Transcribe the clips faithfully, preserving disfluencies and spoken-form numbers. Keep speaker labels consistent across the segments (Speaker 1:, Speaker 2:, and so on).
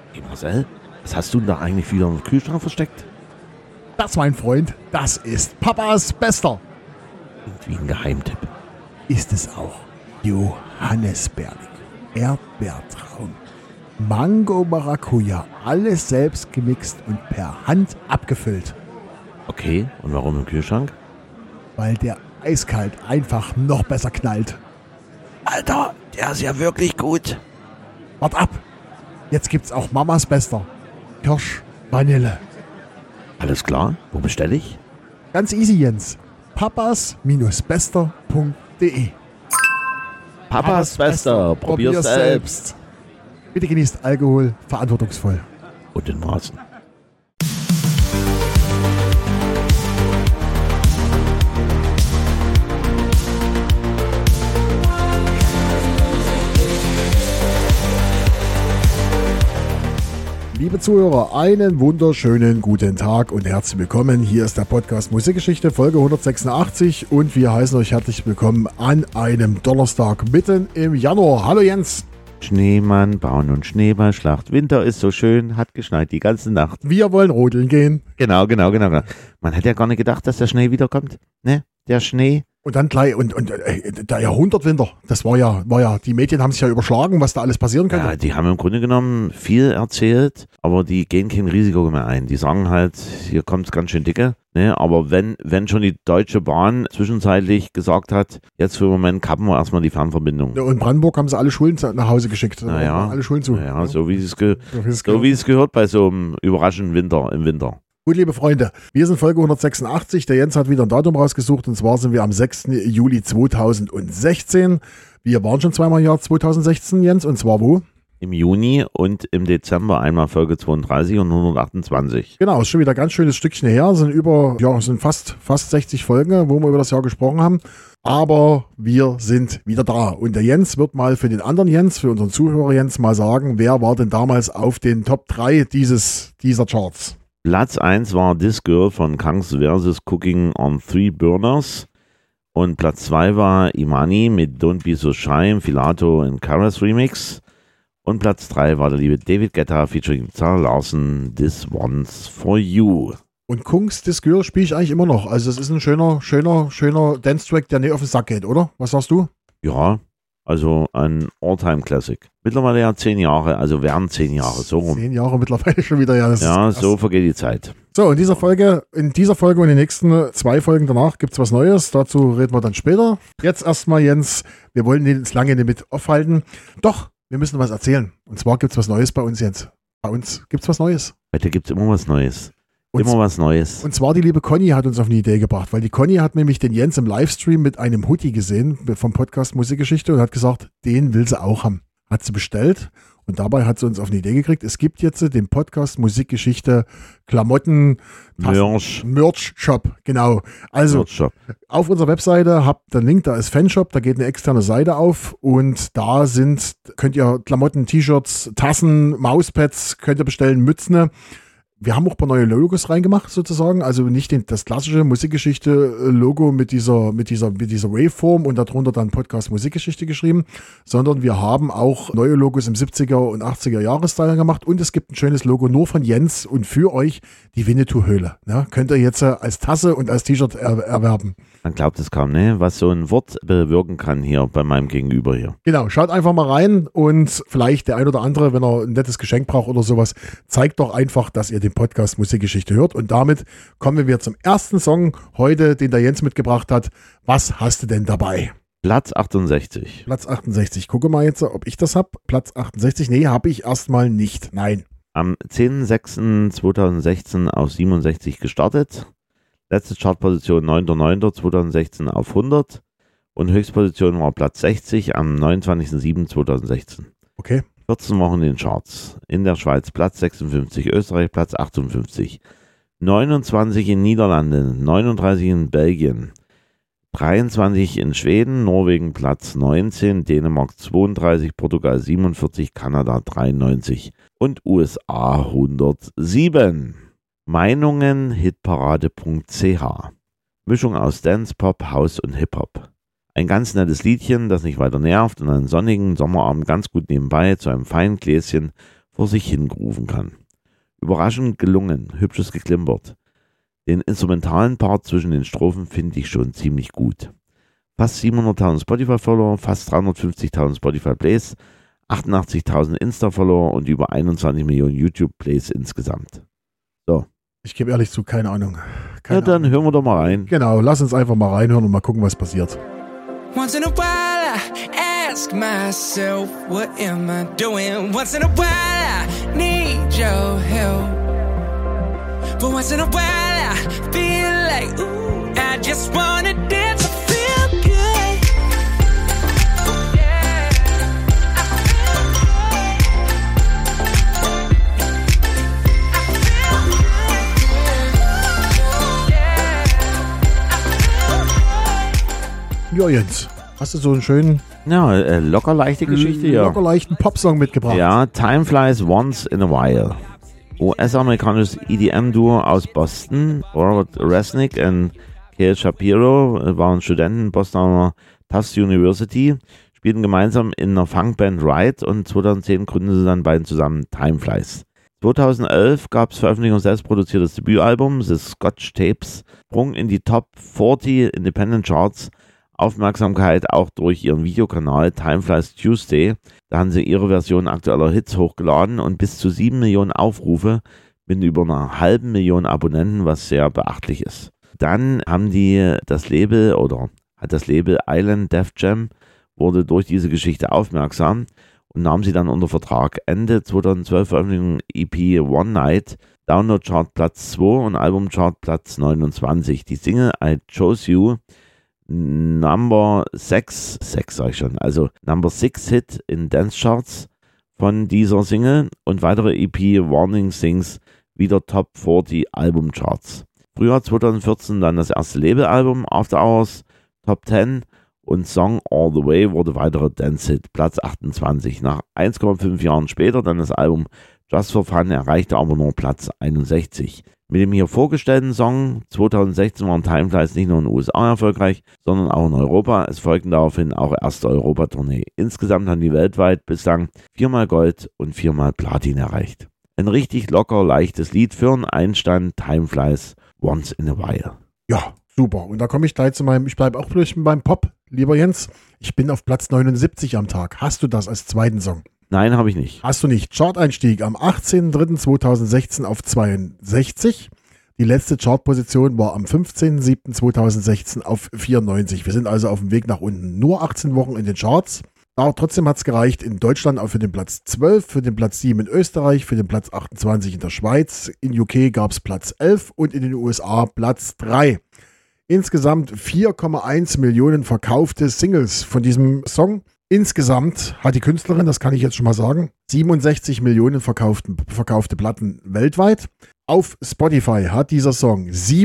Speaker 1: Hey Marcel, was hast du denn da eigentlich wieder im Kühlschrank versteckt?
Speaker 2: Das, mein Freund, das ist Papas Bester.
Speaker 1: Irgendwie ein Geheimtipp.
Speaker 2: Ist es auch Johannisbeerling, Erdbeertraum, Mango Maracuja, alles selbst gemixt und per Hand abgefüllt.
Speaker 1: Okay, und warum im Kühlschrank?
Speaker 2: Weil der eiskalt einfach noch besser knallt.
Speaker 1: Alter, der ist ja wirklich gut.
Speaker 2: Wart ab, jetzt gibt's auch Mamas Bester. Kirsch, Vanille.
Speaker 1: Alles klar, wo bestelle ich?
Speaker 2: Ganz easy, Jens. papas Bester punkt de.
Speaker 1: Papas Bester, probier's selbst.
Speaker 2: Bitte genießt Alkohol verantwortungsvoll.
Speaker 1: Und in Maßen.
Speaker 2: Liebe Zuhörer, einen wunderschönen guten Tag und herzlich willkommen. Hier ist der Podcast Musikgeschichte, Folge hundertsechsundachtzig und wir heißen euch herzlich willkommen an einem Donnerstag mitten im Januar. Hallo Jens.
Speaker 1: Schneemann, Bauen und Schneeballschlacht. Winter ist so schön, hat geschneit die ganze Nacht.
Speaker 2: Wir wollen rodeln gehen.
Speaker 1: Genau, genau, genau. genau. Man hätte ja gar nicht gedacht, dass der Schnee wiederkommt. Ne? Der Schnee.
Speaker 2: Und dann gleich, und, und äh, der Jahrhundertwinter, das war ja, war ja, die Medien haben sich ja überschlagen, was da alles passieren könnte.
Speaker 1: Ja, die haben im Grunde genommen viel erzählt, aber die gehen kein Risiko mehr ein. Die sagen halt, hier kommt es ganz schön dicke. Ne? Aber wenn, wenn schon die Deutsche Bahn zwischenzeitlich gesagt hat, jetzt für den Moment kappen wir erstmal die Fernverbindung.
Speaker 2: Ja, und Brandenburg haben sie alle Schulen nach Hause geschickt.
Speaker 1: Naja,
Speaker 2: alle Schulen zu.
Speaker 1: Naja, so wie es ge-
Speaker 2: So wie es
Speaker 1: so wie es gehört bei so einem überraschenden Winter im Winter.
Speaker 2: Gut, liebe Freunde, wir sind Folge hundertsechsundachtzig. Der Jens hat wieder ein Datum rausgesucht und zwar sind wir am sechsten Juli zweitausendsechzehn. Wir waren schon zweimal im Jahr zweitausendsechzehn, Jens, und zwar wo?
Speaker 1: Im Juni und im Dezember einmal Folge zweiunddreißig und hundertachtundzwanzig.
Speaker 2: Genau, ist schon wieder ein ganz schönes Stückchen her. Es sind über, ja, es sind fast, fast sechzig Folgen, wo wir über das Jahr gesprochen haben. Aber wir sind wieder da. Und der Jens wird mal für den anderen Jens, für unseren Zuhörer Jens, mal sagen, wer war denn damals auf den Top drei dieses, dieser Charts?
Speaker 1: Platz eins war This Girl von Kangs versus Cooking on Three Burners. Und Platz zwei war Imani mit Don't Be So Shy im Filato in Karas Remix. Und Platz drei war der liebe David Guetta featuring Zara Larson, This One's For You. Und
Speaker 2: Kungs This Girl spiele ich eigentlich immer noch. Also es ist ein schöner, schöner, schöner Dance-Track, der nicht auf den Sack geht, oder? Was sagst du?
Speaker 1: Ja, also ein All-Time-Classic. Mittlerweile ja zehn Jahre, also wären zehn Jahre, so rum.
Speaker 2: Zehn Jahre mittlerweile schon wieder, ja. Das
Speaker 1: ja,
Speaker 2: ist
Speaker 1: so vergeht die Zeit.
Speaker 2: So, in dieser Folge, in dieser Folge und in den nächsten zwei Folgen danach gibt es was Neues. Dazu reden wir dann später. Jetzt erstmal, Jens, wir wollen uns lange nicht mit aufhalten. Doch, wir müssen was erzählen. Und zwar gibt es was Neues bei uns, Jens. Bei uns gibt es was Neues.
Speaker 1: Heute gibt es immer was Neues.
Speaker 2: Und
Speaker 1: Immer was Neues.
Speaker 2: Und zwar die liebe Conny hat uns auf eine Idee gebracht, weil die Conny hat nämlich den Jens im Livestream mit einem Hoodie gesehen vom Podcast Musikgeschichte und hat gesagt, den will sie auch haben. Hat sie bestellt und dabei hat sie uns auf eine Idee gekriegt. Es gibt jetzt den Podcast Musikgeschichte Klamotten
Speaker 1: Merch.
Speaker 2: Merch Shop, genau. Also
Speaker 1: Merch Shop.
Speaker 2: Auf unserer Webseite habt ihr einen Link, da ist Fanshop, da geht eine externe Seite auf und da sind, könnt ihr Klamotten, T-Shirts, Tassen, Mauspads, könnt ihr bestellen, Mützen. Wir haben auch ein paar neue Logos reingemacht sozusagen, also nicht den, das klassische Musikgeschichte-Logo mit dieser, mit dieser, mit dieser Waveform und darunter dann Podcast Musikgeschichte geschrieben, sondern wir haben auch neue Logos im siebziger und achtziger Jahre-Style gemacht und es gibt ein schönes Logo nur von Jens und für euch die Winnetou-Höhle. Ja, könnt ihr jetzt als Tasse und als T-Shirt er, erwerben.
Speaker 1: Man glaubt es kaum, ne? Was so ein Wort bewirken kann hier bei meinem Gegenüber hier.
Speaker 2: Genau, schaut einfach mal rein und vielleicht der ein oder andere, wenn er ein nettes Geschenk braucht oder sowas, zeigt doch einfach, dass ihr den Podcast Musikgeschichte hört. Und damit kommen wir zum ersten Song heute, den der Jens mitgebracht hat. Was hast du denn dabei?
Speaker 1: Platz achtundsechzig.
Speaker 2: Platz achtundsechzig. Gucke mal jetzt, ob ich das habe. Platz achtundsechzig. Nee, habe ich erstmal nicht. Nein.
Speaker 1: Am zehnten sechsten zweitausendsechzehn auf siebenundsechzig gestartet. Letzte Chartposition neunter neunter zweitausendsechzehn auf hundert. Und Höchstposition war Platz sechzig am neunundzwanzigsten siebten zweitausendsechzehn.
Speaker 2: Okay.
Speaker 1: vierzehn Wochen in den Charts. In der Schweiz Platz sechsundfünfzig, Österreich Platz achtundfünfzig, neunundzwanzig in Niederlanden, neununddreißig in Belgien, dreiundzwanzig in Schweden, Norwegen Platz neunzehn, Dänemark zweiunddreißig, Portugal siebenundvierzig, Kanada dreiundneunzig und U S A hundertsieben. Meinungen hitparade punkt c h. Mischung aus Dance, Pop, House und Hip-Hop. Ein ganz nettes Liedchen, das nicht weiter nervt und einen sonnigen Sommerabend ganz gut nebenbei zu einem feinen Gläschen vor sich hingrooven kann. Überraschend gelungen, hübsches geklimpert. Den instrumentalen Part zwischen den Strophen finde ich schon ziemlich gut. Fast siebenhunderttausend Spotify-Follower, fast dreihundertfünfzigtausend Spotify-Plays, achtundachtzigtausend Insta-Follower und über einundzwanzig Millionen YouTube-Plays insgesamt. So.
Speaker 2: Ich gebe ehrlich zu, keine Ahnung. Keine
Speaker 1: ja, dann
Speaker 2: Ahnung.
Speaker 1: hören wir doch mal rein.
Speaker 2: Genau, lass uns einfach mal reinhören und mal gucken, was passiert.
Speaker 3: Once in a while I ask myself, what am I doing? Once in a while I need your help. But once in a while I feel like, ooh, I just wanna dance, I feel good. Yeah, I feel good. Yeah,
Speaker 2: Ja, Jens, hast du so einen schönen,
Speaker 1: Ja, äh, locker leichte Geschichte, ja.
Speaker 2: locker leichten Popsong mitgebracht?
Speaker 1: Ja, Time Flies Once in a While. U S-amerikanisches E D M-Duo aus Boston, Robert Resnick und Kale Shapiro, waren Studenten Bostoner Tufts University, spielten gemeinsam in einer Funkband Ride und zweitausendzehn gründeten sie dann beiden zusammen Time Flies. zweitausendelf gab es Veröffentlichung und selbstproduziertes Debütalbum, The Scotch Tapes, sprung in die Top vierzig Independent Charts, Aufmerksamkeit auch durch ihren Videokanal Time Flies Tuesday. Da haben sie ihre Version aktueller Hits hochgeladen und bis zu sieben Millionen Aufrufe mit über einer halben Million Abonnenten, was sehr beachtlich ist. Dann haben die das Label oder hat das Label Island Def Jam wurde durch diese Geschichte aufmerksam und nahm sie dann unter Vertrag. Ende zweitausendzwölf Veröffentlichung E P One Night, Download-Chart Platz zwei und Album-Chart Platz neunundzwanzig. Die Single I Chose You, Number sechs, sechs sag ich schon, also Number six Hit in Dance Charts von dieser Single und weitere E P Warning Sings wieder Top vierzig Album Charts. Frühjahr zweitausendvierzehn dann das erste Labelalbum After Hours, Top zehn und Song All the Way wurde weitere Dance Hit, Platz achtundzwanzig. Nach eins Komma fünf Jahren später dann das Album Just for Fun erreichte aber nur Platz einundsechzig. Mit dem hier vorgestellten Song zweitausendsechzehn waren Time Flies nicht nur in den U S A erfolgreich, sondern auch in Europa. Es folgten daraufhin auch erste Europatournee. Insgesamt haben die weltweit bislang viermal Gold und viermal Platin erreicht. Ein richtig locker, leichtes Lied für einen Einstand, Time Flies Once in a While.
Speaker 2: Ja, super. Und da komme ich gleich zu meinem, ich bleibe auch durch beim Pop, lieber Jens. Ich bin auf Platz neunundsiebzig am Tag. Hast du das als zweiten Song?
Speaker 1: Nein, habe ich nicht.
Speaker 2: Hast du nicht. Chart-Einstieg am achtzehnten dritten zweitausendsechzehn auf zweiundsechzig. Die letzte Chartposition war am fünfzehnten siebten zweitausendsechzehn auf vierundneunzig. Wir sind also auf dem Weg nach unten. Nur achtzehn Wochen in den Charts. Aber trotzdem hat es gereicht in Deutschland auch für den Platz zwölf, für den Platz sieben in Österreich, für den Platz achtundzwanzig in der Schweiz. In U K gab es Platz elf und in den U S A Platz drei. Insgesamt vier Komma eins Millionen verkaufte Singles von diesem Song. Insgesamt hat die Künstlerin, das kann ich jetzt schon mal sagen, siebenundsechzig Millionen verkauften, verkaufte Platten weltweit. Auf Spotify hat dieser Song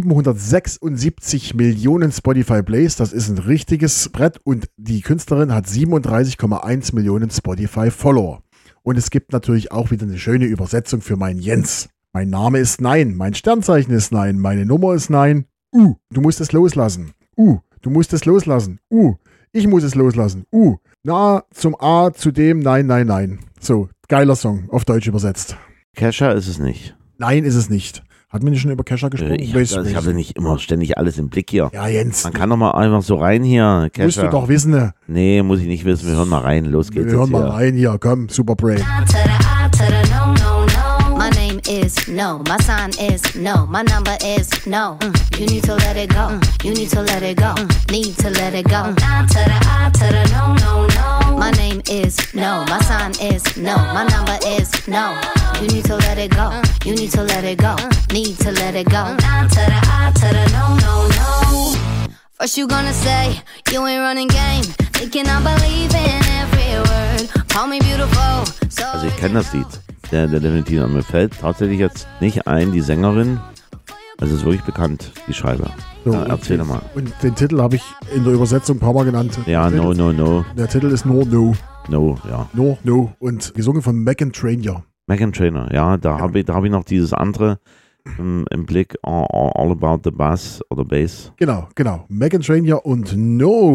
Speaker 2: siebenhundertsechsundsiebzig Millionen Spotify-Plays. Das ist ein richtiges Brett. Und die Künstlerin hat siebenunddreißig Komma eins Millionen Spotify-Follower. Und es gibt natürlich auch wieder eine schöne Übersetzung für meinen Jens. Mein Name ist Nein, mein Sternzeichen ist Nein, meine Nummer ist Nein. Uh, du musst es loslassen. Uh, du musst es loslassen. Uh, ich muss es loslassen. Uh, na, zum A, zu dem, nein, nein, nein. So, geiler Song, auf Deutsch übersetzt.
Speaker 1: Kesha ist es nicht.
Speaker 2: Nein, ist es nicht. Hatten wir nicht schon über Kesha gesprochen?
Speaker 1: Äh, ich habe hab nicht immer ständig alles im Blick hier.
Speaker 2: Ja, Jens.
Speaker 1: Man kann doch mal einfach so rein hier. Kesha.
Speaker 2: Musst du doch wissen. Ne?
Speaker 1: Nee, muss ich nicht wissen. Wir hören mal rein. Los geht's.
Speaker 2: Wir hören
Speaker 1: jetzt
Speaker 2: mal
Speaker 1: hier.
Speaker 2: rein hier. Komm, Super Brain.
Speaker 4: My name is no, my sign is no, my number is no. Mm. You need to let it go, mm. You need to let it go, mm. Need to let it go. Mm. I to the I to the no, no, no. My name is no, my sign is no, my number is no. You need to let it go, mm. You need to let it go, mm. Need to let it go. Mm. I to the I to the no, no, no. First you gonna say you ain't running game, thinking I believe in every word. Call me beautiful. So
Speaker 1: Also ich kenne das Lied. Der, der definitiv an mir fällt tatsächlich jetzt nicht ein, die Sängerin. Also ist wirklich bekannt, die Schreiber.
Speaker 2: So,
Speaker 1: Ja, erzähl doch mal.
Speaker 2: Und den Titel habe ich in der Übersetzung ein paar Mal genannt.
Speaker 1: Ja,
Speaker 2: der
Speaker 1: no,
Speaker 2: Titel,
Speaker 1: no, no.
Speaker 2: Der Titel ist No, No.
Speaker 1: No, ja.
Speaker 2: No, No. Und gesungen von Meghan Trainor.
Speaker 1: Meghan Trainor, ja, da habe ich, da hab ich noch dieses andere im, im Blick, all, all About the Bass oder Bass.
Speaker 2: Genau, genau. Meghan Trainor und No.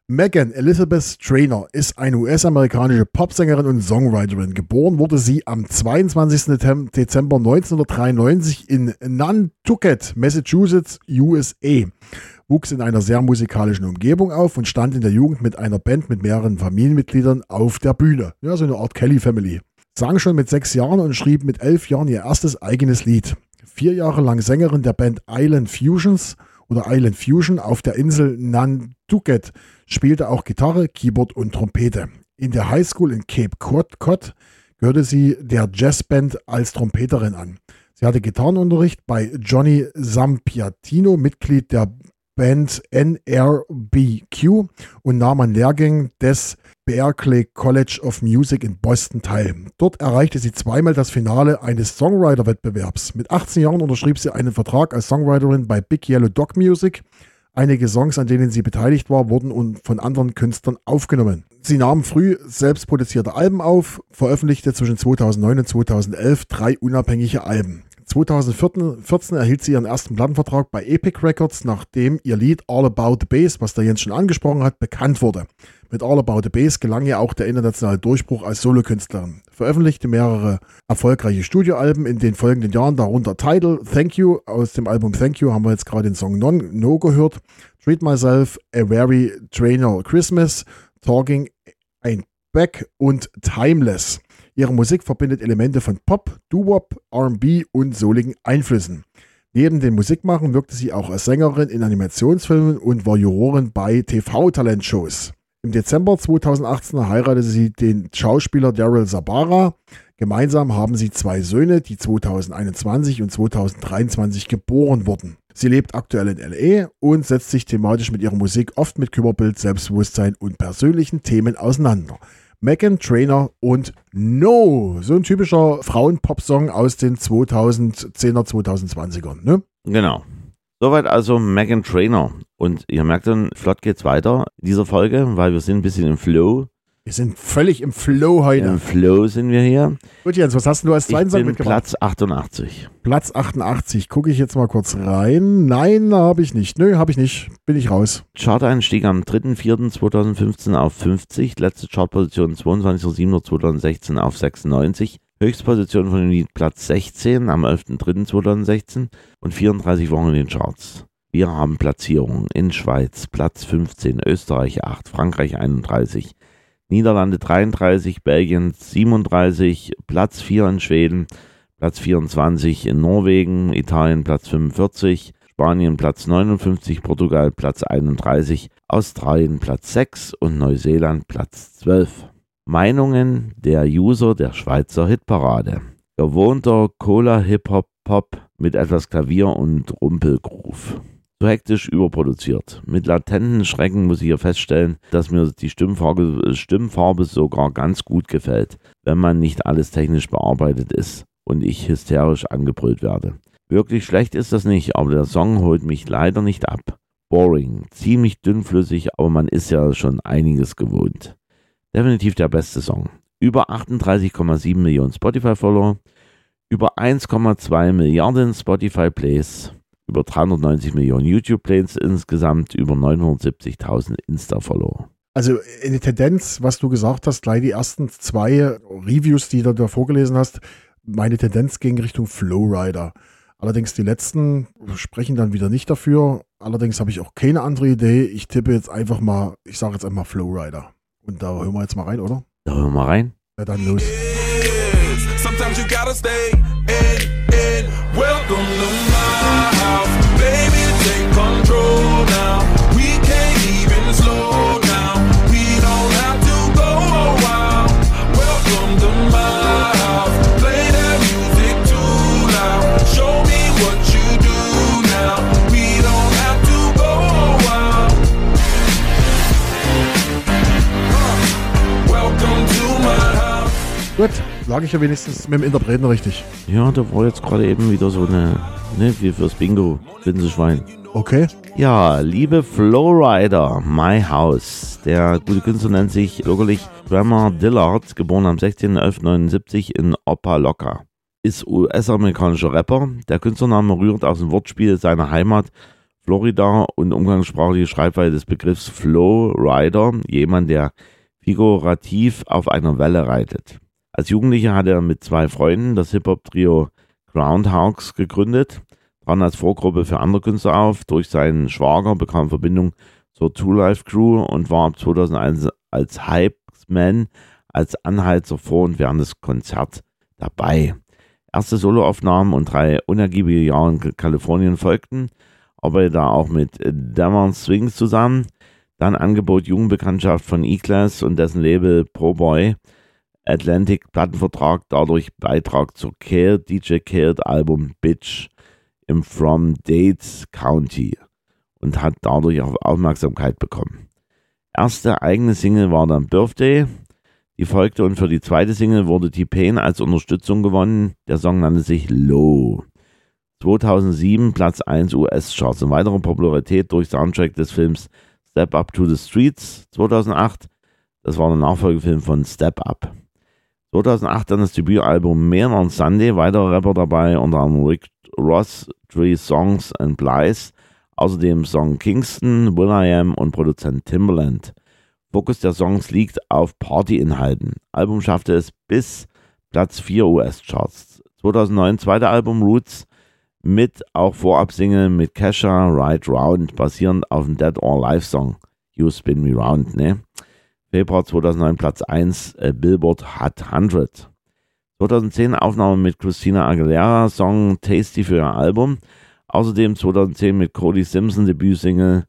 Speaker 2: Megan Elizabeth Trainor ist eine U S-amerikanische Popsängerin und Songwriterin. Geboren wurde sie am zweiundzwanzigsten Dezember neunzehnhundertdreiundneunzig in Nantucket, Massachusetts, U S A. Wuchs in einer sehr musikalischen Umgebung auf und stand in der Jugend mit einer Band mit mehreren Familienmitgliedern auf der Bühne. Ja, so eine Art Kelly Family. Sang schon mit sechs Jahren und schrieb mit elf Jahren ihr erstes eigenes Lied. Vier Jahre lang Sängerin der Band Island Fusions oder Island Fusion auf der Insel Nantucket, spielte auch Gitarre, Keyboard und Trompete. In der Highschool in Cape Cod, Cod gehörte sie der Jazzband als Trompeterin an. Sie hatte Gitarrenunterricht bei Johnny Sampiatino, Mitglied der Band N R B Q, und nahm an Lehrgängen des Berklee College of Music in Boston teil. Dort erreichte sie zweimal das Finale eines Songwriter-Wettbewerbs. Mit achtzehn Jahren unterschrieb sie einen Vertrag als Songwriterin bei Big Yellow Dog Music. Einige Songs, an denen sie beteiligt war, wurden von anderen Künstlern aufgenommen. Sie nahm früh selbst produzierte Alben auf, veröffentlichte zwischen zweitausendneun und zweitausendelf drei unabhängige Alben. zweitausendvierzehn erhielt sie ihren ersten Plattenvertrag bei Epic Records, nachdem ihr Lied All About the Bass, was der Jens schon angesprochen hat, bekannt wurde. Mit All About the Bass gelang ihr auch der internationale Durchbruch als Solokünstlerin. Veröffentlichte mehrere erfolgreiche Studioalben in den folgenden Jahren, darunter Tidal, Thank You, aus dem Album Thank You haben wir jetzt gerade den Song Non, No gehört, Treat Myself, A Very Trainor Christmas, Talking Ain't Back und Timeless. Ihre Musik verbindet Elemente von Pop, Doo-Wop, R and B und souligen Einflüssen. Neben dem Musikmachen wirkte sie auch als Sängerin in Animationsfilmen und war Jurorin bei T V-Talentshows. Im Dezember zweitausendachtzehn heiratete sie den Schauspieler Daryl Sabara. Gemeinsam haben sie zwei Söhne, die zweitausendeinundzwanzig und zweitausenddreiundzwanzig geboren wurden. Sie lebt aktuell in L A und setzt sich thematisch mit ihrer Musik oft mit Körperbild, Selbstbewusstsein und persönlichen Themen auseinander. Megan Trainor und No, so ein typischer Frauen-Pop-Song aus den zweitausendzehner, zweitausendzwanzigern, ne?
Speaker 1: Genau. Soweit also Megan Trainor. Und ihr merkt dann, flott geht's weiter in dieser Folge, weil wir sind ein bisschen im Flow.
Speaker 2: Wir sind völlig im Flow heute.
Speaker 1: Im Flow sind wir hier.
Speaker 2: Gut, Jens, was hast du als zweiten Song mitgebracht?
Speaker 1: Platz achtundachtzig.
Speaker 2: Platz achtundachtzig. Gucke ich jetzt mal kurz rein. Nein, habe ich nicht. Nö, habe ich nicht. Bin ich raus.
Speaker 1: Chart-Einstieg am dritter vierter zweitausendfünfzehn auf fünfzig. Letzte Chartposition zweiundzwanzigster siebter zweitausendsechzehn auf sechsundneunzig. Höchstposition von dem Lied Platz sechzehn am elfter dritter zweitausendsechzehn und vierunddreißig Wochen in den Charts. Wir haben Platzierungen in Schweiz, Platz fünfzehn, Österreich acht, Frankreich einunddreißig, Niederlande dreiunddreißig, Belgien siebenunddreißig, Platz vier in Schweden, Platz vierundzwanzig in Norwegen, Italien Platz fünfundvierzig, Spanien Platz neunundfünfzig, Portugal Platz einunddreißig, Australien Platz sechs und Neuseeland Platz zwölf. Meinungen der User der Schweizer Hitparade. Gewohnter Cola-Hip-Hop-Pop mit etwas Klavier und Rumpelgroove. Zu hektisch überproduziert. Mit latenten Schrecken muss ich hier feststellen, dass mir die Stimmfarbe, Stimmfarbe sogar ganz gut gefällt, wenn man nicht alles technisch bearbeitet ist und ich hysterisch angebrüllt werde. Wirklich schlecht ist das nicht, aber der Song holt mich leider nicht ab. Boring, ziemlich dünnflüssig, aber man ist ja schon einiges gewohnt. Definitiv der beste Song. Über achtunddreißig Komma sieben Millionen Spotify-Follower, über eins Komma zwei Milliarden Spotify-Plays, über dreihundertneunzig Millionen YouTube-Plays insgesamt, über neunhundertsiebzigtausend Insta-Follower.
Speaker 2: Also eine Tendenz, was du gesagt hast, gleich die ersten zwei Reviews, die du da vorgelesen hast, meine Tendenz ging Richtung Flowrider. Allerdings die letzten sprechen dann wieder nicht dafür. Allerdings habe ich auch keine andere Idee. Ich tippe jetzt einfach mal, ich sage jetzt einfach Flowrider. Und da hören wir jetzt mal rein, oder?
Speaker 1: Da hören wir mal rein.
Speaker 2: Ja, dann los.
Speaker 5: Sometimes you gotta stay in, in. Welcome to my house. Baby, take control now. We can't even slow down. We don't have to go a while. Welcome to my house. Play that music too loud. Show me what you do now. We don't have to go a while. Uh, welcome to my house.
Speaker 2: Gut, lag ich ja wenigstens mit dem Interpreten richtig.
Speaker 1: Ja, da war jetzt gerade eben wieder so eine, ne, wie fürs Bingo, Schwein.
Speaker 2: Okay.
Speaker 1: Ja, liebe Flowrider, My House. Der gute Künstler nennt sich bürgerlich Grammar Dillard, geboren am sechzehnter elfter neunundsiebzig in Opa-Locka. Ist U S-amerikanischer Rapper. Der Künstlername rührt aus dem Wortspiel seiner Heimat Florida und umgangssprachliche Schreibweise des Begriffs Flowrider, jemand, der figurativ auf einer Welle reitet. Als Jugendlicher hat er mit zwei Freunden das Hip-Hop-Trio Groundhogs gegründet, trat als Vorgruppe für andere Künstler auf. Durch seinen Schwager bekam er Verbindung zur Two Life Crew und war ab zweitausendeins als Hype-Man, als Anheizer vor und während des Konzerts dabei. Erste Soloaufnahmen und drei unergiebige Jahre in Kalifornien folgten, arbeitete da auch mit Damon Swings zusammen. Dann Angebot Jugendbekanntschaft von E-Class und dessen Label Pro Boy, Atlantic Plattenvertrag, dadurch Beitrag zur Khaled, D J Khaled Album Bitch im From Dade County und hat dadurch auch Aufmerksamkeit bekommen. Erste eigene Single war dann Birthday, die folgte und für die zweite Single wurde T-Pain als Unterstützung gewonnen. Der Song nannte sich Low. zweitausendsieben Platz eins U S-Charts und weitere Popularität durch Soundtrack des Films Step Up to the Streets zweitausendacht. Das war der Nachfolgefilm von Step Up. zweitausendacht dann das Debütalbum Man on Sunday, weitere Rapper dabei, unter anderem Rick Ross, Three Songs and Blythe, außerdem Song Kingston, will.i.am und Produzent Timbaland. Fokus der Songs liegt auf Partyinhalten. Album schaffte es bis Platz vier U S-Charts. zweitausendneun zweite Album Roots mit auch Vorab-Single mit Kesha, Ride Round, basierend auf dem Dead or Alive Song You Spin Me Round, ne? Februar zweitausendneun Platz eins, äh, Billboard Hot hundert. zweitausendzehn Aufnahme mit Christina Aguilera, Song Tasty für ihr Album. Außerdem zweitausendzehn mit Cody Simpson Debütsingle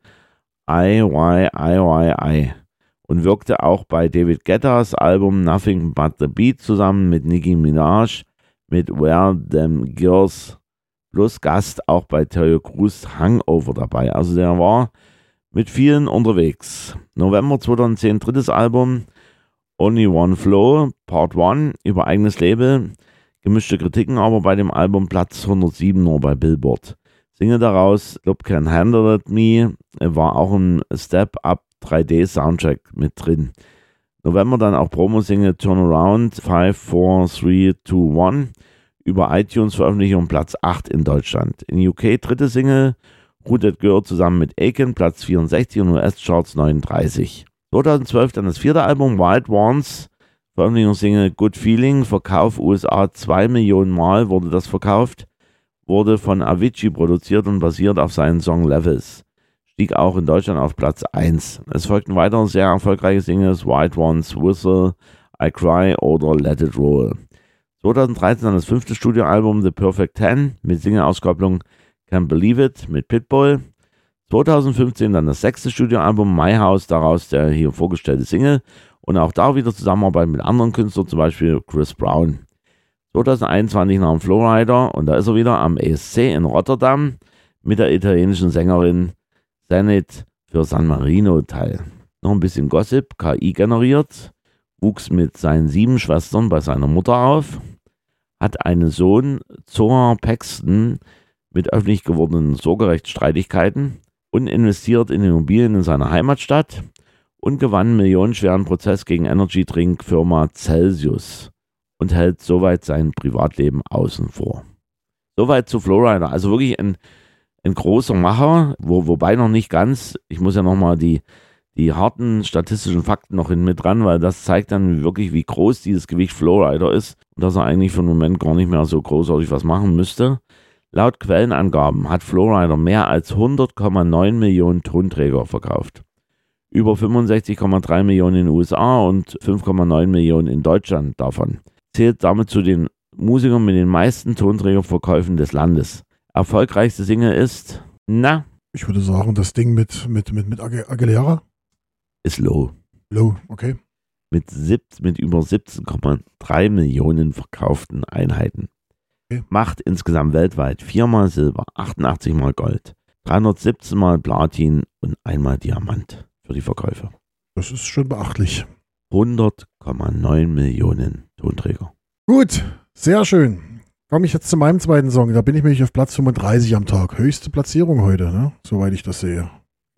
Speaker 1: I Y I Y I und wirkte auch bei David Guettas Album Nothing But The Beat zusammen mit Nicki Minaj, mit Where Them Girls plus Gast auch bei Terry Crews Hangover dabei. Also der war mit vielen unterwegs. November zweitausendzehn drittes Album Only One Flow Part eins über eigenes Label. Gemischte Kritiken aber bei dem Album Platz hundertsieben nur bei Billboard. Single daraus Love Can Handle It Me war auch ein Step Up drei D Soundtrack mit drin. November dann auch Promo-Single Turnaround fünf, vier, drei, zwei, eins über iTunes Veröffentlichung Platz acht in Deutschland. In U K dritte Single Rooted Girl zusammen mit Aiken Platz vierundsechzig und U S-Charts neununddreißig. zweitausendzwölf dann das vierte Album Wild Ones, Veröffentlichungssingle Good Feeling, Verkauf U S A zwei Millionen Mal wurde das verkauft, wurde von Avicii produziert und basiert auf seinen Song Levels. Stieg auch in Deutschland auf Platz eins. Es folgten weitere sehr erfolgreiche Singles Wild Ones, Whistle, I Cry oder Let It Roll. zweitausenddreizehn dann das fünfte Studioalbum The Perfect Ten mit Single-Auskopplung Can't Believe It mit Pitbull. zweitausendfünfzehn dann das sechste Studioalbum My House, daraus der hier vorgestellte Single und auch da wieder Zusammenarbeit mit anderen Künstlern, zum Beispiel Chris Brown. zweitausendeinundzwanzig nach dem Flowrider und da ist er wieder am E S C in Rotterdam mit der italienischen Sängerin Zenit für San Marino teil. Noch ein bisschen Gossip, K I generiert, wuchs mit seinen sieben Schwestern bei seiner Mutter auf, hat einen Sohn, Zohar Paxton, mit öffentlich gewordenen Sorgerechtsstreitigkeiten und investiert in Immobilien in seiner Heimatstadt und gewann einen millionenschweren Prozess gegen Energy-Drink-Firma Celsius und hält soweit sein Privatleben außen vor. Soweit zu Flowrider, also wirklich ein, ein großer Macher, wo, wobei noch nicht ganz, ich muss ja nochmal die, die harten statistischen Fakten noch hin mit dran, weil das zeigt dann wirklich, wie groß dieses Gewicht Flowrider ist und dass er eigentlich für den Moment gar nicht mehr so großartig was machen müsste. Laut Quellenangaben hat Flowrider mehr als hundert Komma neun Millionen Tonträger verkauft. Über fünfundsechzig Komma drei Millionen in den U S A und fünf Komma neun Millionen in Deutschland davon. Zählt damit zu den Musikern mit den meisten Tonträgerverkäufen des Landes. Erfolgreichste Single ist, na?
Speaker 2: Ich würde sagen, das Ding mit, mit, mit, mit Aguilera?
Speaker 1: Ist Low.
Speaker 2: Low, okay.
Speaker 1: Mit, siebzehn, mit über siebzehn Komma drei Millionen verkauften Einheiten. Okay. Macht insgesamt weltweit viermal Silber, achtundachtzig mal Gold, dreihundertsiebzehn mal Platin und einmal Diamant für die Verkäufe.
Speaker 2: Das ist schon beachtlich.
Speaker 1: hundert Komma neun Millionen Tonträger.
Speaker 2: Gut, sehr schön. Komme ich jetzt zu meinem zweiten Song. Da bin ich nämlich auf Platz fünfunddreißig am Tag. Höchste Platzierung heute, ne? Soweit ich das sehe. Ja,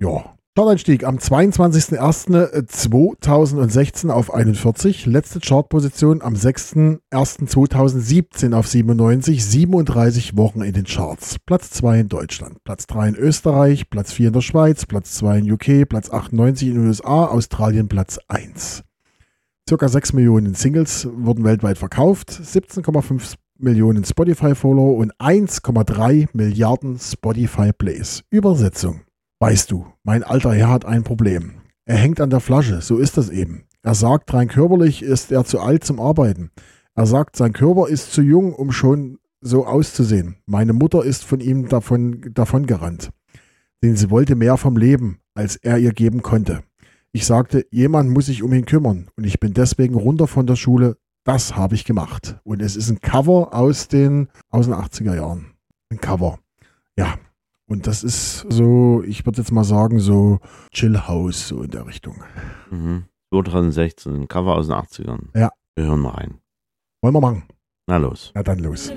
Speaker 2: Charteinstieg am zweiundzwanzigsten ersten zweitausendsechzehn auf einundvierzig. Letzte Chartposition am sechsten ersten zweitausendsiebzehn auf siebenundneunzig. siebenunddreißig Wochen in den Charts. Platz zwei in Deutschland, Platz drei in Österreich, Platz vier in der Schweiz, Platz zwei in U K, Platz achtundneunzig in den U S A, Australien Platz eins. Circa sechs Millionen Singles wurden weltweit verkauft, siebzehn Komma fünf Millionen Spotify-Follower und eins Komma drei Milliarden Spotify-Plays. Übersetzung. Weißt du, mein alter Herr hat ein Problem. Er hängt an der Flasche, so ist das eben. Er sagt, rein körperlich ist er zu alt zum Arbeiten. Er sagt, sein Körper ist zu jung, um schon so auszusehen. Meine Mutter ist von ihm davon, davon gerannt. Denn sie wollte mehr vom Leben, als er ihr geben konnte. Ich sagte, jemand muss sich um ihn kümmern und ich bin deswegen runter von der Schule. Das habe ich gemacht. Und es ist ein Cover aus den, aus den achtziger Jahren. Ein Cover. Ja. Und das ist so, ich würde jetzt mal sagen, so Chill House, so in der Richtung.
Speaker 1: Mhm. zweitausendsechzehn, ein Cover aus den achtzigern.
Speaker 2: Ja.
Speaker 1: Wir hören mal rein.
Speaker 2: Wollen wir machen?
Speaker 1: Na los.
Speaker 2: Na dann los.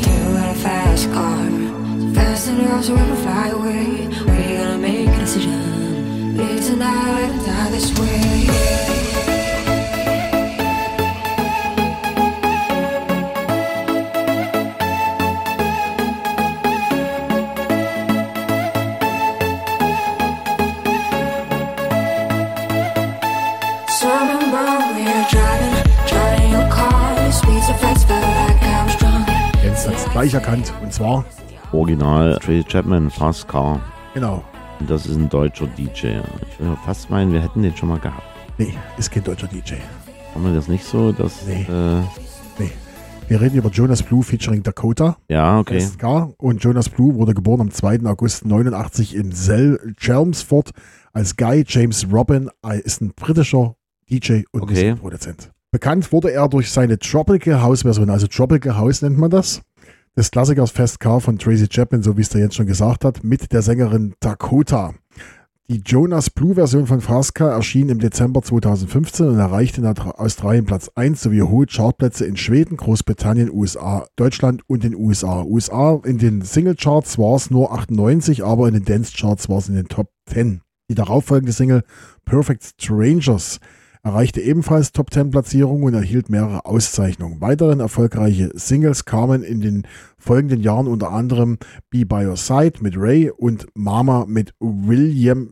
Speaker 2: Jetzt hat's gleich erkannt. Und zwar?
Speaker 1: Original Tracy Chapman, Fast Car.
Speaker 2: Genau.
Speaker 1: Und das ist ein deutscher D J. Ich will fast meinen, wir hätten den schon mal gehabt.
Speaker 2: Nee, ist kein deutscher D J.
Speaker 1: Haben wir das nicht so? Dass,
Speaker 2: Nee.
Speaker 1: Äh,
Speaker 2: Nee. Wir reden über Jonas Blue featuring Dakota.
Speaker 1: ja, okay.
Speaker 2: Fast Car. Und Jonas Blue wurde geboren am zweiten August neunundachtzig in Zell, Chelmsford als Guy James Robin, ist ein britischer D J und
Speaker 1: Okay.
Speaker 2: Musikproduzent. Bekannt wurde er durch seine Tropical House Version, also Tropical House nennt man das, des Klassikers Fast Car von Tracy Chapman, so wie es der jetzt schon gesagt hat, mit der Sängerin Dakota. Die Jonas Blue Version von Fast Car erschien im Dezember zweitausendfünfzehn und erreichte in Australien Platz eins sowie hohe Chartplätze in Schweden, Großbritannien, U S A, Deutschland und den U S A. U S A in den Single-Charts war es nur achtundneunzig, aber in den Dance-Charts war es in den Top zehn. Die darauffolgende Single Perfect Strangers erreichte ebenfalls Top zehn Platzierungen und erhielt mehrere Auszeichnungen. Weiteren erfolgreiche Singles kamen in den folgenden Jahren unter anderem Be By Your Side mit Ray und Mama mit William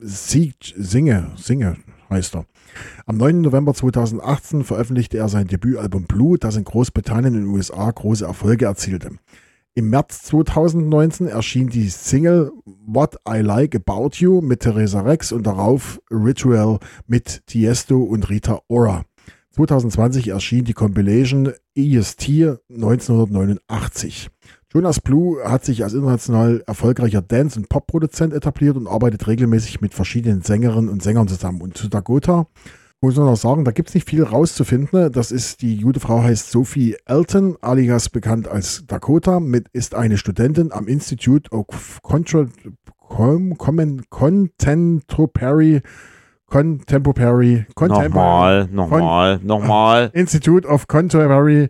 Speaker 2: Singe, Singe heißt er. Am neunten November zweitausendachtzehn veröffentlichte er sein Debütalbum Blue, das in Großbritannien und den U S A große Erfolge erzielte. Im März zweitausendneunzehn erschien die Single What I Like About You mit Theresa Rex und darauf Ritual mit Tiesto und Rita Ora. zweitausendzwanzig erschien die Compilation E S T neunzehnhundertneunundachtzig. Jonas Blue hat sich als international erfolgreicher Dance- und Pop-Produzent etabliert und arbeitet regelmäßig mit verschiedenen Sängerinnen und Sängern zusammen. Und zu Dakota muss man noch sagen, da gibt es nicht viel rauszufinden. Das ist, die gute Frau heißt Sophie Elton, alias bekannt als Dakota, mit, ist eine Studentin am Institute of Contra, Com, Com, Contemporary, Contemporary,
Speaker 1: Nochmal, nochmal, nochmal.
Speaker 2: Institute of Contemporary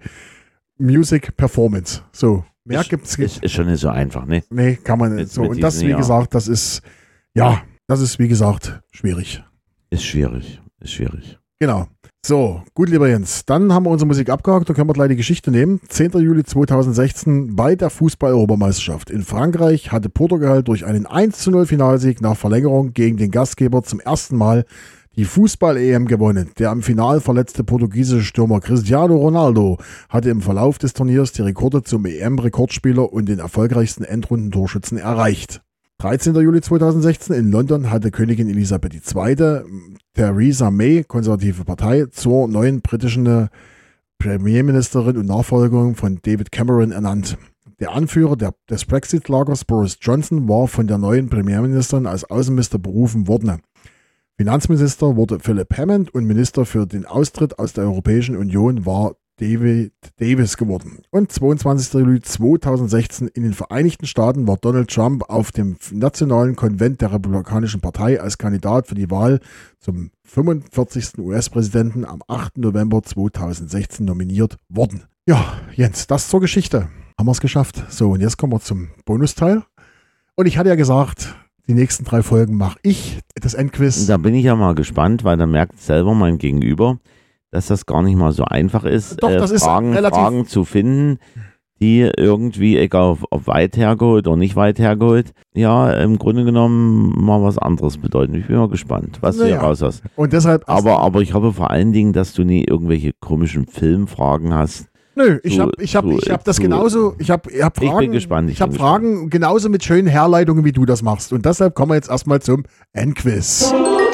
Speaker 2: Music Performance. So, mehr
Speaker 1: Ist-
Speaker 2: gibt's
Speaker 1: Ist, ist schon nicht so einfach, ne?
Speaker 2: Nee, kann man nicht.
Speaker 1: Jetzt
Speaker 2: So,
Speaker 1: mit
Speaker 2: und das,
Speaker 1: diesen,
Speaker 2: wie
Speaker 1: ja.
Speaker 2: gesagt, das ist, ja, das ist, wie gesagt, schwierig.
Speaker 1: Ist schwierig, ist schwierig.
Speaker 2: Genau. So, gut, lieber Jens. Dann haben wir unsere Musik abgehakt und können wir gleich die Geschichte nehmen. zehnten Juli zweitausendsechzehn bei der Fußball-Europameisterschaft in Frankreich hatte Portugal durch einen eins zu null Finalsieg nach Verlängerung gegen den Gastgeber zum ersten Mal die Fußball-E M gewonnen. Der am Final verletzte portugiesische Stürmer Cristiano Ronaldo hatte im Verlauf des Turniers die Rekorde zum E M-Rekordspieler und den erfolgreichsten Endrundentorschützen erreicht. dreizehnten Juli zweitausendsechzehn in London hatte Königin Elisabeth die Zweite. Theresa May, konservative Partei, zur neuen britischen Premierministerin und Nachfolgerin von David Cameron ernannt. Der Anführer der, des Brexit-Lagers Boris Johnson war von der neuen Premierministerin als Außenminister berufen worden. Finanzminister wurde Philip Hammond und Minister für den Austritt aus der Europäischen Union war David Davis geworden. Und zweiundzwanzigsten Juli zweitausendsechzehn in den Vereinigten Staaten war Donald Trump auf dem nationalen Konvent der Republikanischen Partei als Kandidat für die Wahl zum fünfundvierzigsten U S-Präsidenten am achten November zweitausendsechzehn nominiert worden. Ja, Jens, das zur Geschichte. Haben wir es geschafft. So, und jetzt kommen wir zum Bonusteil. Und ich hatte ja gesagt, Die nächsten drei Folgen mache ich, das Endquiz.
Speaker 1: Da bin ich ja mal gespannt, weil da merkt selber mein Gegenüber, dass das gar nicht mal so einfach ist,
Speaker 2: Doch,
Speaker 1: äh,
Speaker 2: das ist
Speaker 1: Fragen,
Speaker 2: relativ-
Speaker 1: Fragen zu finden, die irgendwie, egal ob, ob weit hergeholt oder nicht weit hergeholt, ja, im Grunde genommen mal was anderes bedeuten. Ich bin mal gespannt, was du hier
Speaker 2: Naja.
Speaker 1: raus hast.
Speaker 2: Und deshalb.
Speaker 1: Aber, aber ich hoffe vor allen Dingen, dass du nie irgendwelche komischen Filmfragen hast.
Speaker 2: Nö, ich
Speaker 1: zu-
Speaker 2: habe ich hab,
Speaker 1: zu-
Speaker 2: ich hab das
Speaker 1: zu-
Speaker 2: genauso. Ich habe ich hab
Speaker 1: Ich
Speaker 2: Fragen.
Speaker 1: bin gespannt, ich
Speaker 2: Ich habe
Speaker 1: bin
Speaker 2: Fragen genauso mit schönen Herleitungen, wie du das machst. Und deshalb kommen wir jetzt erstmal zum Endquiz.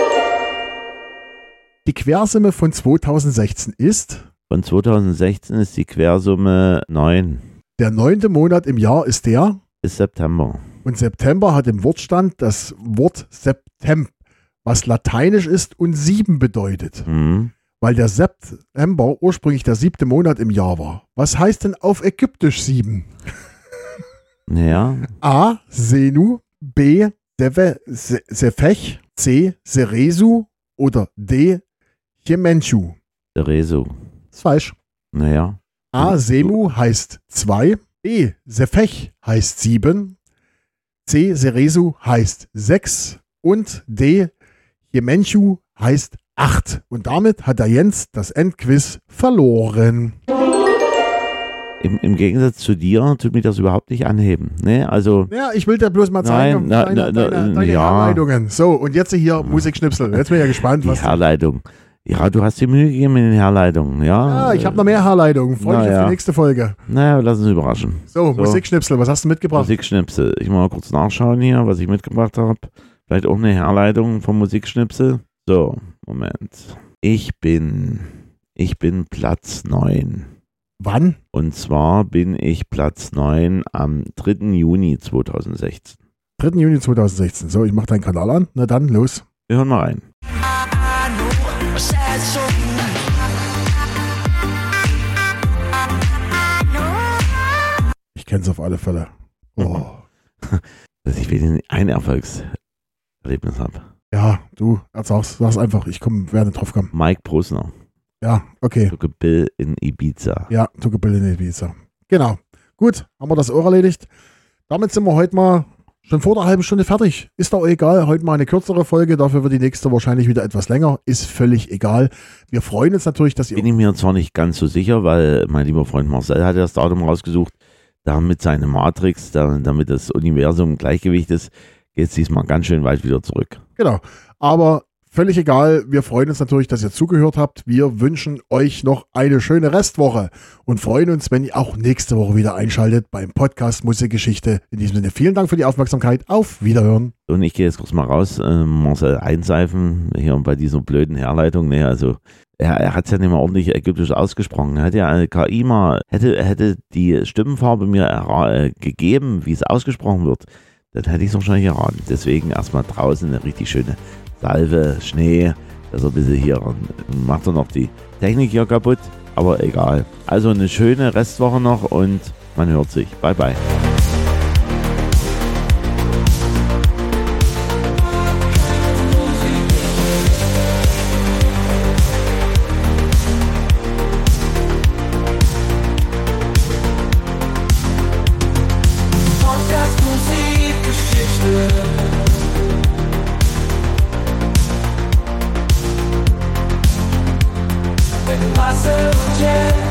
Speaker 2: Die Quersumme von zweitausendsechzehn ist.
Speaker 1: Von zweitausendsechzehn ist die Quersumme neun.
Speaker 2: Der neunte Monat im Jahr ist der.
Speaker 1: Ist September.
Speaker 2: Und September hat im Wortstand das Wort September, was lateinisch ist und sieben bedeutet.
Speaker 1: Mhm.
Speaker 2: Weil der September ursprünglich der siebte Monat im Jahr war. Was heißt denn auf Ägyptisch sieben?
Speaker 1: Ja,
Speaker 2: A. Senu, B. Seve, Se, Sefech, C. Seresu oder D. Chemenschu.
Speaker 1: Tereso.
Speaker 2: Das ist falsch.
Speaker 1: Naja.
Speaker 2: A. Semu heißt zwei, B. Sefech heißt sieben, C. Seresu heißt sechs und D. Chemenschu heißt acht. Und damit hat der Jens das Endquiz verloren.
Speaker 1: Im, Im Gegensatz zu dir tut mich das überhaupt nicht anheben. Ne? Also,
Speaker 2: Ja, ich will dir bloß mal zeigen,
Speaker 1: Nein, na,
Speaker 2: deine,
Speaker 1: na, na,
Speaker 2: deine, deine
Speaker 1: ja.
Speaker 2: Herleitungen. So, und jetzt hier Musikschnipsel. Jetzt bin ich ja gespannt,
Speaker 1: die
Speaker 2: was.
Speaker 1: Herleitung. Ja, du hast dir Mühe gegeben in den Herleitungen. Ja,
Speaker 2: Ja, ich habe noch mehr Herleitungen. Freue mich
Speaker 1: Na
Speaker 2: auf
Speaker 1: ja.
Speaker 2: die nächste Folge.
Speaker 1: Naja, lass uns überraschen.
Speaker 2: So, Musikschnipsel, was hast du mitgebracht?
Speaker 1: Musikschnipsel. Ich muss mal kurz nachschauen hier, was ich mitgebracht habe. Vielleicht auch eine Herleitung vom Musikschnipsel. So, Moment. Ich bin, ich bin Platz neun.
Speaker 2: Wann?
Speaker 1: Und zwar bin ich Platz neun am dritten Juni zweitausendsechzehn.
Speaker 2: dritten Juni zweitausendsechzehn. So, ich mache deinen Kanal an. Na dann, los.
Speaker 1: Wir hören mal rein.
Speaker 2: Ich kenne es auf alle Fälle. Oh.
Speaker 1: Dass ich wieder ein Erfolgserlebnis habe.
Speaker 2: Ja, du, sag's, sag's einfach. Ich komm, werde drauf kommen.
Speaker 1: Mike Brosner.
Speaker 2: Ja, okay.
Speaker 1: Tucke Bill in Ibiza.
Speaker 2: Ja, Tuckebill in Ibiza. Genau. Gut, haben wir das auch erledigt. Damit sind wir heute mal schon vor der halben Stunde fertig. Ist doch egal. Heute mal eine kürzere Folge. Dafür wird die nächste wahrscheinlich wieder etwas länger. Ist völlig egal. Wir freuen uns natürlich, dass ihr.
Speaker 1: Bin ich mir zwar nicht ganz so sicher, weil mein lieber Freund Marcel hat das Datum rausgesucht, damit seine Matrix, da, damit das Universum im Gleichgewicht ist, geht es diesmal ganz schön weit wieder zurück.
Speaker 2: Genau. Aber völlig egal. Wir freuen uns natürlich, dass ihr zugehört habt. Wir wünschen euch noch eine schöne Restwoche und freuen uns, wenn ihr auch nächste Woche wieder einschaltet beim Podcast Musikgeschichte. In diesem Sinne, vielen Dank für die Aufmerksamkeit. Auf Wiederhören.
Speaker 1: Und ich gehe jetzt kurz mal raus, äh, Marcel einseifen, hier bei dieser blöden Herleitung. Ne, also er, er hat es ja nicht mal ordentlich ägyptisch ausgesprochen. Er hätte ja eine K I mal, hätte, er hätte die Stimmenfarbe mir erra- äh, gegeben, wie es ausgesprochen wird, dann hätte ich es wahrscheinlich erraten. Deswegen erstmal draußen eine richtig schöne Salve, Schnee, also ein bisschen hier, macht er noch die Technik hier kaputt, aber egal. Also eine schöne Restwoche noch und man hört sich. Bye, bye.
Speaker 3: Podcast Musikgeschichte. Mit Marcel und Jen.